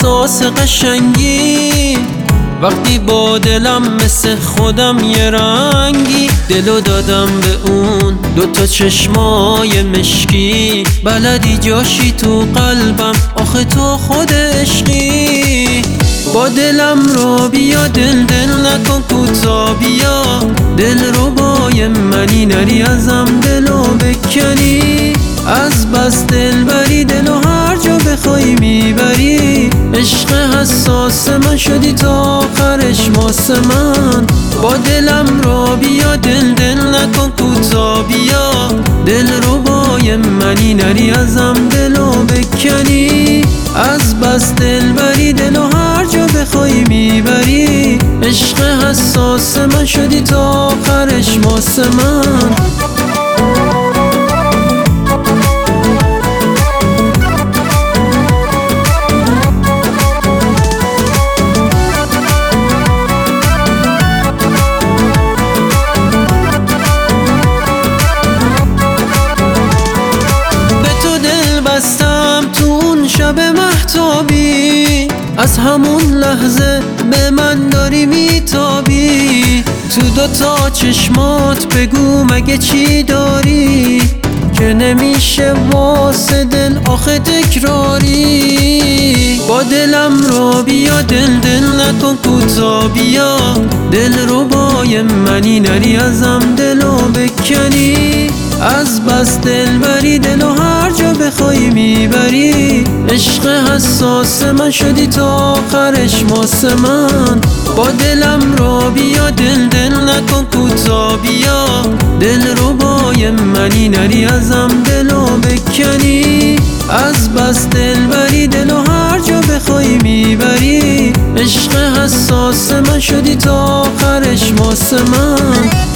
احساس قشنگی وقتی با دلم مثل خودم یه رنگی دلو دادم به اون دوتا چشمای مشکی بلدی جاشی تو قلبم آخه تو خود عشقی با دلم رو بیا دل نکن کوتا بیا دل رو بای منی نری ازم دلو بکنی از بس دل بری دلو هر جا بخوای میبری عشق حساس من شدی تا آخرش ماس من با دلم رو بیا دل نکن کوتا بیا دل رو بای منی نری ازم دلو بکنی از بس دل بری دلو هر جا بخوای میبری عشق حساس من شدی تا آخرش ماس من شب مهتابی از همون لحظه به من داری میتابی تو دوتا چشمات بگو مگه چی داری که نمیشه واسه دل آخه تکراری با دلم رو بیا دل نکن کوتا بیا دل رو بای منی نری ازم دلو بکنی از بس دل بری دلو هر جا بخوای میبری عشق حساس من شدی تا آخرش ماس من با دلم رو بیا دل نکن کوتا بیا دل رو بای منی نری ازم دلو بکنی از بس دل بری دلو هر جا بخوای میبری عشق حساس من شدی تا آخرش ماس من